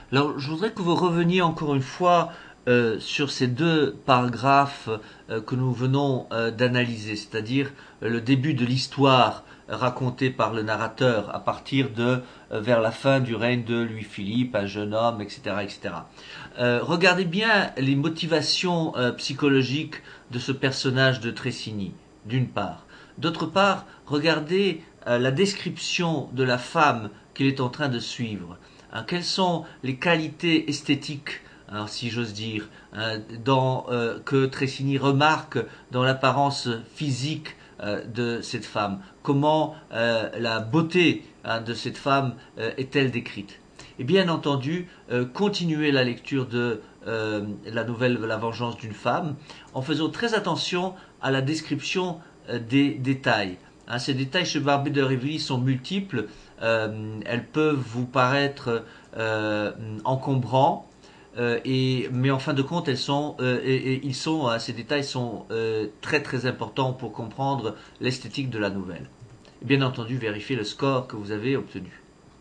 Alors, je voudrais que vous reveniez encore une fois sur ces deux paragraphes que nous venons d'analyser, c'est-à-dire le début de l'histoire racontée par le narrateur à partir de vers la fin du règne de Louis-Philippe, un jeune homme, etc., etc. Regardez bien les motivations psychologiques de ce personnage de Tressigny, d'une part. D'autre part, regardez la description de la femme qu'il est en train de suivre. Quelles sont les qualités esthétiques, si j'ose dire, que Tressigny remarque dans l'apparence physique de cette femme? Comment la beauté de cette femme est-elle décrite? Et bien entendu, continuer la lecture de la nouvelle La vengeance d'une femme en faisant très attention à la description des détails. Ces détails chez Barbé de Révilly sont multiples. Elles peuvent vous paraître encombrants, mais en fin de compte, ces détails sont très très importants pour comprendre l'esthétique de la nouvelle. Et bien entendu, vérifiez le score que vous avez obtenu.